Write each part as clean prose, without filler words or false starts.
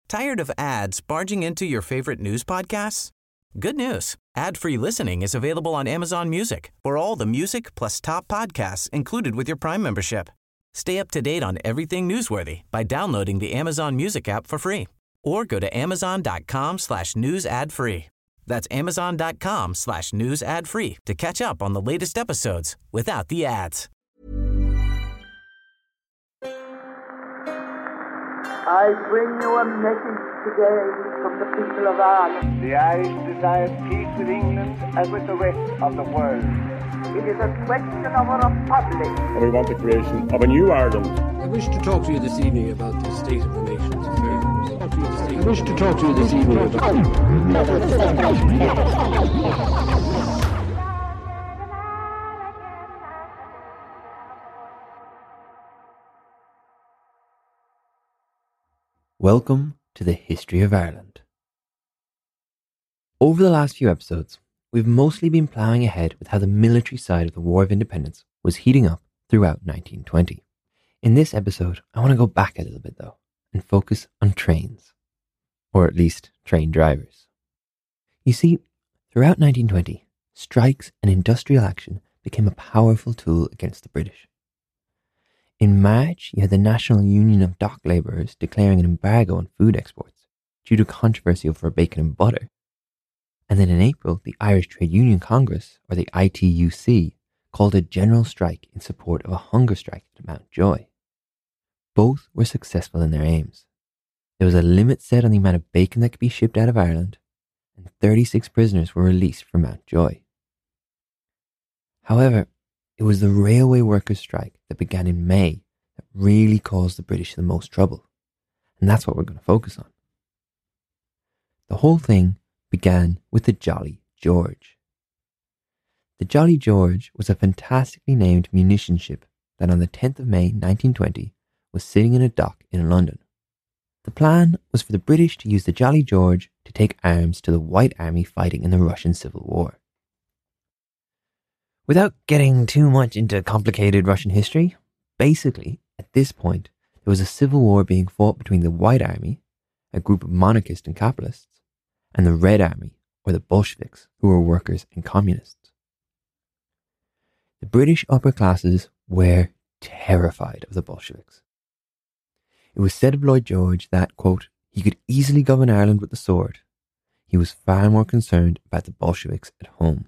Tired of ads barging into your favorite news podcasts? Good news. Ad-free listening is available on Amazon Music for all the music plus top podcasts included with your Prime membership. Stay up to date on everything newsworthy by downloading the Amazon Music app for free or go to amazon.com/news ad free. That's amazon.com/news ad free to catch up on the latest episodes without the ads. I bring you a message today from the people of Ireland. The Irish desire peace with England and with the rest of the world. It is a question of a republic. And we want the creation of a new Ireland. I wish to talk to you this evening about the state of the nation's affairs. I wish to talk to you this evening about... Welcome to the History of Ireland. Over the last few episodes, we've mostly been ploughing ahead with how the military side of the War of Independence was heating up throughout 1920. In this episode, I want to go back a little bit though, and focus on trains. Or at least train drivers. You see, throughout 1920, strikes and industrial action became a powerful tool against the British. In March, you had the National Union of Dock Labourers declaring an embargo on food exports due to controversy over bacon and butter. And then in April, the Irish Trade Union Congress, or the ITUC, called a general strike in support of a hunger strike at Mountjoy. Both were successful in their aims. There was a limit set on the amount of bacon that could be shipped out of Ireland, and 36 prisoners were released from Mountjoy. However, it was the railway workers' strike that began in May that really caused the British the most trouble, and that's what we're going to focus on. The whole thing began with the Jolly George. The Jolly George was a fantastically named munition ship that on the 10th of May 1920 was sitting in a dock in London. The plan was for the British to use the Jolly George to take arms to the White Army fighting in the Russian Civil War. Without getting too much into complicated Russian history, basically, at this point, there was a civil war being fought between the White Army, a group of monarchists and capitalists, and the Red Army, or the Bolsheviks, who were workers and communists. The British upper classes were terrified of the Bolsheviks. It was said of Lloyd George that, quote, he could easily govern Ireland with the sword. He was far more concerned about the Bolsheviks at home.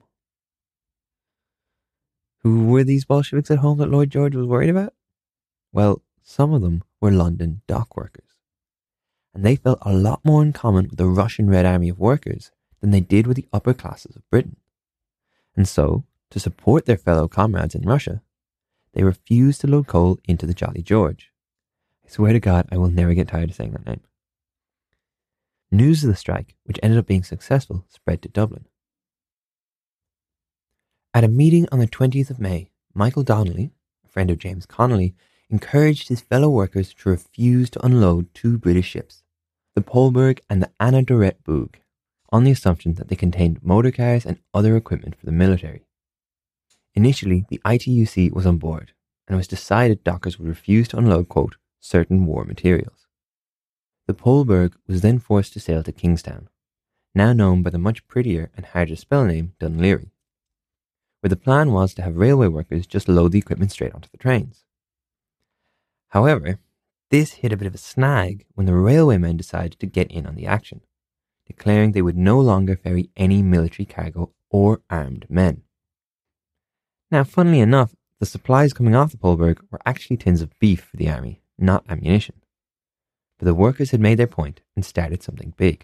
Who were these Bolsheviks at home that Lloyd George was worried about? Well, some of them were London dock workers. And they felt a lot more in common with the Russian Red Army of workers than they did with the upper classes of Britain. And so, to support their fellow comrades in Russia, they refused to load coal into the Jolly George. I swear to God, I will never get tired of saying that name. News of the strike, which ended up being successful, spread to Dublin. At a meeting on the 20th of May, Michael Donnelly, a friend of James Connolly, encouraged his fellow workers to refuse to unload two British ships, the Polberg and the Anna Dorette Boog, on the assumption that they contained motor cars and other equipment for the military. Initially, the ITUC was on board, and it was decided dockers would refuse to unload, quote, certain war materials. The Polberg was then forced to sail to Kingstown, now known by the much prettier and harder to spell name Dunleary, where the plan was to have railway workers just load the equipment straight onto the trains. However, this hit a bit of a snag when the railwaymen decided to get in on the action, declaring they would no longer ferry any military cargo or armed men. Now, funnily enough, the supplies coming off the Polberg were actually tins of beef for the army, not ammunition. But the workers had made their point and started something big.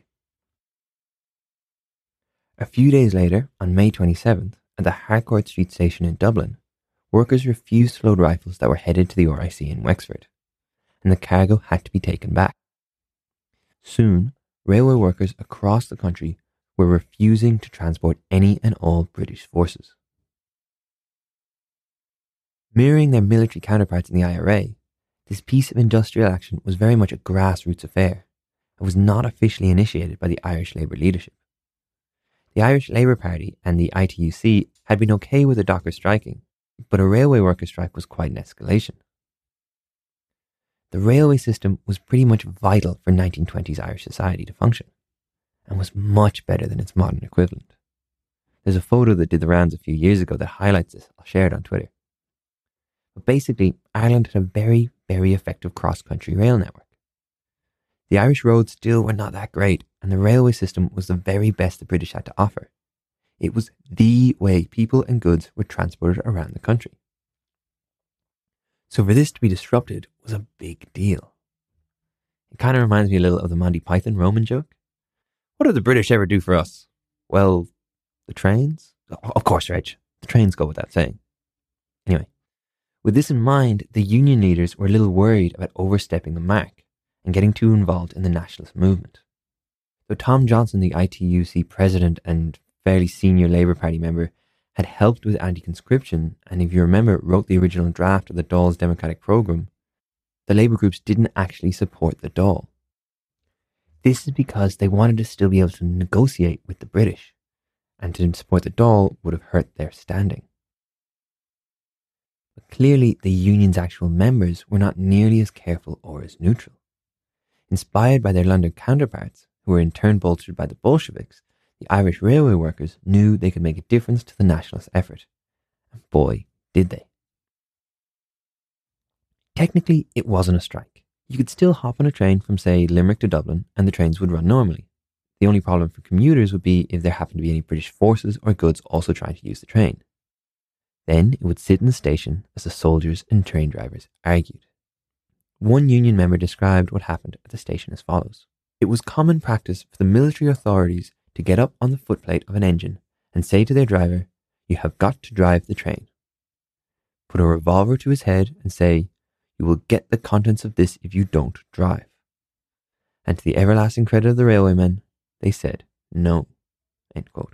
A few days later, on May 27th, at the Harcourt Street station in Dublin, workers refused to load rifles that were headed to the RIC in Wexford, and the cargo had to be taken back. Soon, railway workers across the country were refusing to transport any and all British forces. Mirroring their military counterparts in the IRA, this piece of industrial action was very much a grassroots affair and was not officially initiated by the Irish Labour leadership. The Irish Labour Party and the ITUC had been okay with the dockers striking, but a railway worker strike was quite an escalation. the railway system was pretty much vital for 1920s Irish society to function, and was much better than its modern equivalent. There's a photo that did the rounds a few years ago that highlights this. I'll share it on Twitter. But basically, Ireland had a very, very effective cross-country rail network. The Irish roads still were not that great, and the railway system was the very best the British had to offer. It was the way people and goods were transported around the country. So for this to be disrupted was a big deal. It kind of reminds me a little of the Monty Python Roman joke. What did the British ever do for us? Well, the trains? Of course, Reg. The trains go without saying. Anyway, with this in mind, the union leaders were a little worried about overstepping the mark and getting too involved in the nationalist movement. Though Tom Johnson, the ITUC president and fairly senior Labour Party member, had helped with anti-conscription, and if you remember, wrote the original draft of the Dáil's democratic programme, the Labour groups didn't actually support the Dáil. This is because they wanted to still be able to negotiate with the British, and to support the Dáil would have hurt their standing. But clearly, the union's actual members were not nearly as careful or as neutral. Inspired by their London counterparts, who were in turn bolstered by the Bolsheviks, the Irish railway workers knew they could make a difference to the nationalist effort. And boy, did they. Technically, it wasn't a strike. You could still hop on a train from, say, Limerick to Dublin, and the trains would run normally. The only problem for commuters would be if there happened to be any British forces or goods also trying to use the train. Then it would sit in the station as the soldiers and train drivers argued. One union member described what happened at the station as follows. It was common practice for the military authorities to get up on the footplate of an engine and say to their driver, "You have got to drive the train." Put a revolver to his head and say, "You will get the contents of this if you don't drive." And to the everlasting credit of the railwaymen, they said no. End quote.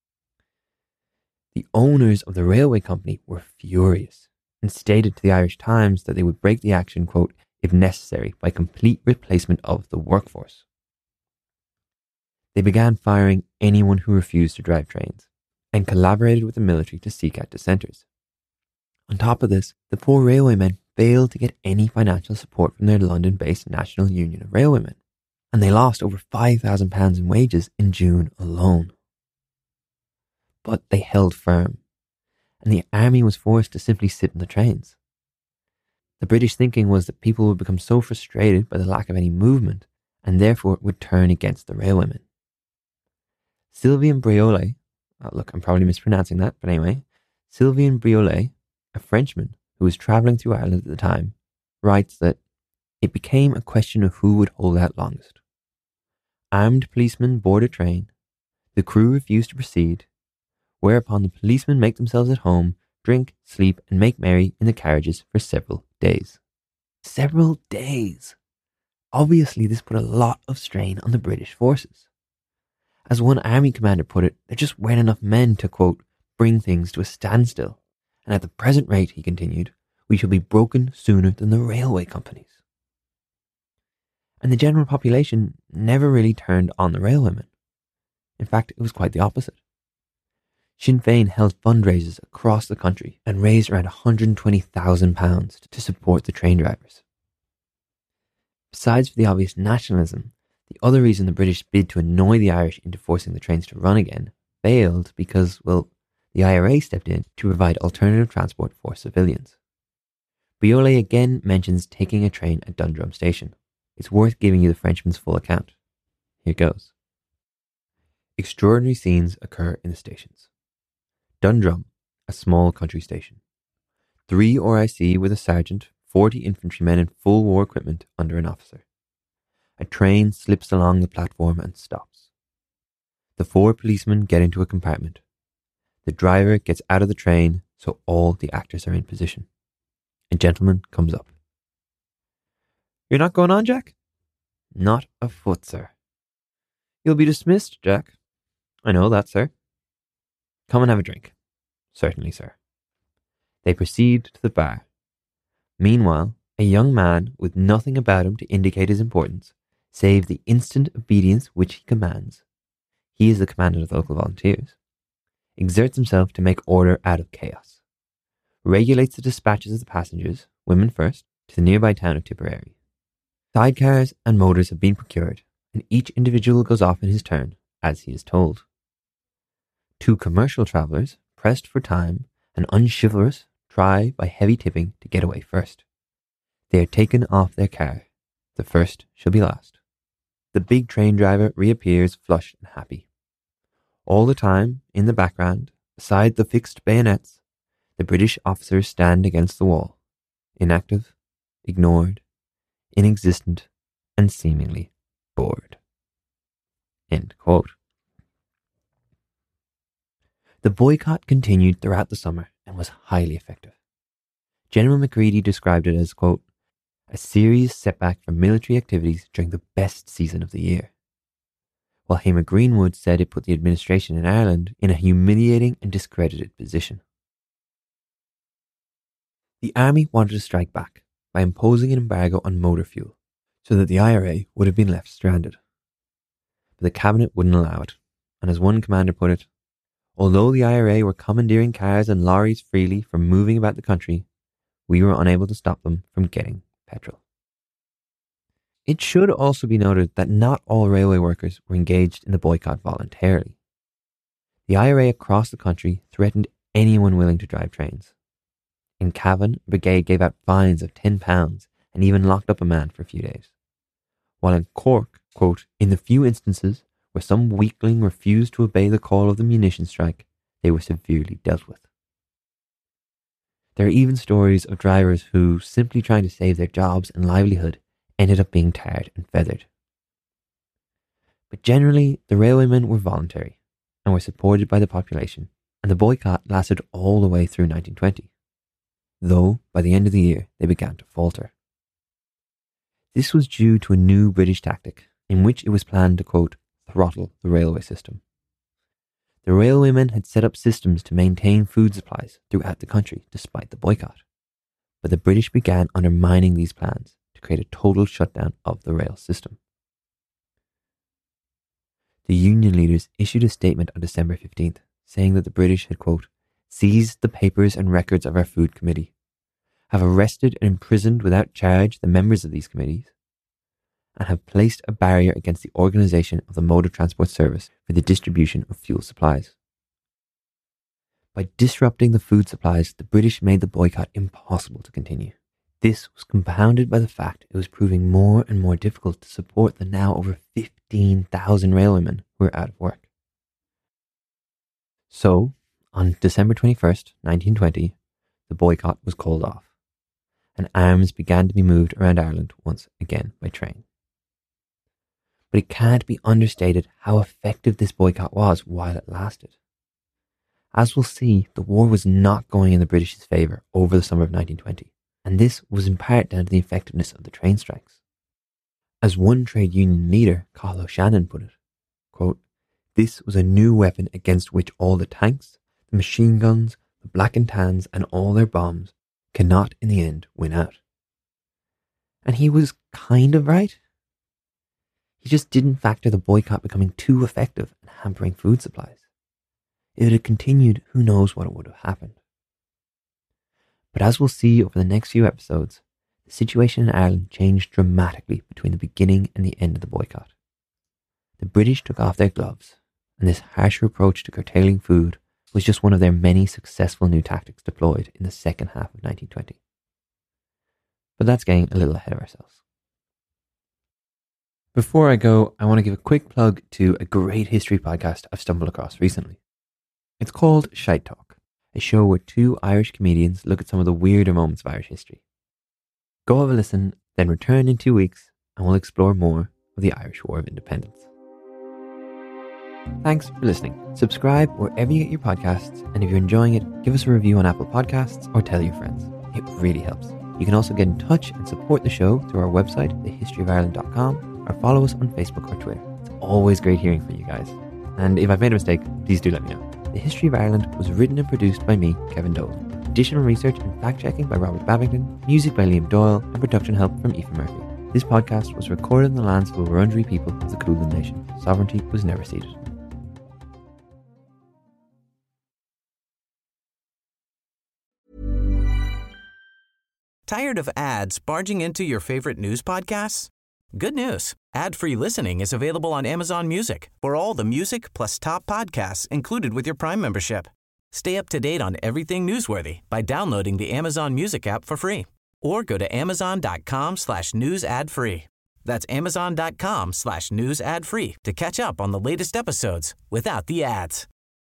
The owners of the railway company were furious and stated to the Irish Times that they would break the action, quote, if necessary, by complete replacement of the workforce. They began firing anyone who refused to drive trains and collaborated with the military to seek out dissenters. On top of this, the poor railwaymen failed to get any financial support from their London-based National Union of Railwaymen, and they lost over £5,000 in wages in June alone. But they held firm, and the army was forced to simply sit in the trains. The British thinking was that people would become so frustrated by the lack of any movement, and therefore would turn against the railwaymen. Sylvain Briolet, look, I'm probably mispronouncing that, but anyway, Sylvain Briolet, a Frenchman who was travelling through Ireland at the time, writes that it became a question of who would hold out longest. Armed policemen board a train, the crew refuse to proceed, whereupon the policemen make themselves at home, drink, sleep, and make merry in the carriages for several days. Several days! Obviously, this put a lot of strain on the British forces. As one army commander put it, there just weren't enough men to, quote, bring things to a standstill. And at the present rate, he continued, we shall be broken sooner than the railway companies. And the general population never really turned on the railwaymen. In fact, it was quite the opposite. Sinn Féin held fundraisers across the country and raised around £120,000 to support the train drivers. Besides for the obvious nationalism, the other reason the British bid to annoy the Irish into forcing the trains to run again failed because, well, the IRA stepped in to provide alternative transport for civilians. Briolet again mentions taking a train at Dundrum Station. It's worth giving you the Frenchman's full account. Here goes. Extraordinary scenes occur in the stations. Dundrum, a small country station. 3 RIC with a sergeant, 40 infantrymen in full war equipment under an officer. A train slips along the platform and stops. The 4 policemen get into a compartment. The driver gets out of the train, so all the actors are in position. A gentleman comes up. You're not going on, Jack? Not a foot, sir. You'll be dismissed, Jack. I know that, sir. Come and have a drink. Certainly, sir. They proceed to the bar. Meanwhile, a young man with nothing about him to indicate his importance, save the instant obedience which he commands, he is the commandant of the local volunteers, exerts himself to make order out of chaos, regulates the dispatches of the passengers, women first, to the nearby town of Tipperary. Sidecars and motors have been procured, and each individual goes off in his turn, as he is told. Two commercial travellers, pressed for time and unchivalrous, try by heavy tipping to get away first. They are taken off their car. The first shall be last. The big train driver reappears flushed and happy. All the time, in the background, beside the fixed bayonets, the British officers stand against the wall, inactive, ignored, inexistent, and seemingly bored. End quote. The boycott continued throughout the summer and was highly effective. General Macready described it as, quote, a serious setback for military activities during the best season of the year. While Hamer Greenwood said it put the administration in Ireland in a humiliating and discredited position. The army wanted to strike back by imposing an embargo on motor fuel so that the IRA would have been left stranded. But the cabinet wouldn't allow it, and as one commander put it, although the IRA were commandeering cars and lorries freely for moving about the country, we were unable to stop them from getting petrol. It should also be noted that not all railway workers were engaged in the boycott voluntarily. The IRA across the country threatened anyone willing to drive trains. In Cavan, a brigade gave out fines of £10 and even locked up a man for a few days. While in Cork, quote, in the few instances where some weakling refused to obey the call of the munitions strike, they were severely dealt with. There are even stories of drivers who, simply trying to save their jobs and livelihood, ended up being tarred and feathered. But generally, the railwaymen were voluntary and were supported by the population, and the boycott lasted all the way through 1920, though by the end of the year they began to falter. This was due to a new British tactic in which it was planned to, quote, throttle the railway system. The railwaymen had set up systems to maintain food supplies throughout the country despite the boycott, but the British began undermining these plans to create a total shutdown of the rail system. The union leaders issued a statement on December 15th saying that the British had, quote, seized the papers and records of our food committee, have arrested and imprisoned without charge the members of these committees, and have placed a barrier against the organisation of the motor transport service for the distribution of fuel supplies. By disrupting the food supplies, the British made the boycott impossible to continue. This was compounded by the fact it was proving more and more difficult to support the now over 15,000 railwaymen who were out of work. So, on December 21st, 1920, the boycott was called off, and arms began to be moved around Ireland once again by train. But it can't be understated how effective this boycott was while it lasted. As we'll see, the war was not going in the British's favour over the summer of 1920, and this was in part down to the effectiveness of the train strikes. As one trade union leader, Cathal O'Shannon, put it, quote, this was a new weapon against which all the tanks, the machine guns, the Black and Tans and all their bombs cannot in the end win out. And he was kind of right. He just didn't factor the boycott becoming too effective and hampering food supplies. If it had continued, who knows what would have happened. But as we'll see over the next few episodes, the situation in Ireland changed dramatically between the beginning and the end of the boycott. The British took off their gloves, and this harsher approach to curtailing food was just one of their many successful new tactics deployed in the second half of 1920. But that's getting a little ahead of ourselves. Before I go, I want to give a quick plug to a great history podcast I've stumbled across recently. It's called Shite Talk, a show where two Irish comedians look at some of the weirder moments of Irish history. Go have a listen, then return in 2 weeks and we'll explore more of the Irish War of Independence. Thanks for listening. Subscribe wherever you get your podcasts, and if you're enjoying it, give us a review on Apple Podcasts or tell your friends. It really helps. You can also get in touch and support the show through our website, thehistoryofireland.com, or follow us on Facebook or Twitter. It's always great hearing from you guys. And if I've made a mistake, please do let me know. The History of Ireland was written and produced by me, Kevin Dolan. Additional research and fact-checking by Robert Babington, music by Liam Doyle, and production help from Aoife Murphy. This podcast was recorded in the lands of the Wurundjeri people of the Kulin Nation. Sovereignty was never ceded. Tired of ads barging into your favorite news podcasts? Good news. Ad-free listening is available on Amazon Music for all the music plus top podcasts included with your Prime membership. Stay up to date on everything newsworthy by downloading the Amazon Music app for free or go to amazon.com/news ad free. That's amazon.com/news ad free to catch up on the latest episodes without the ads.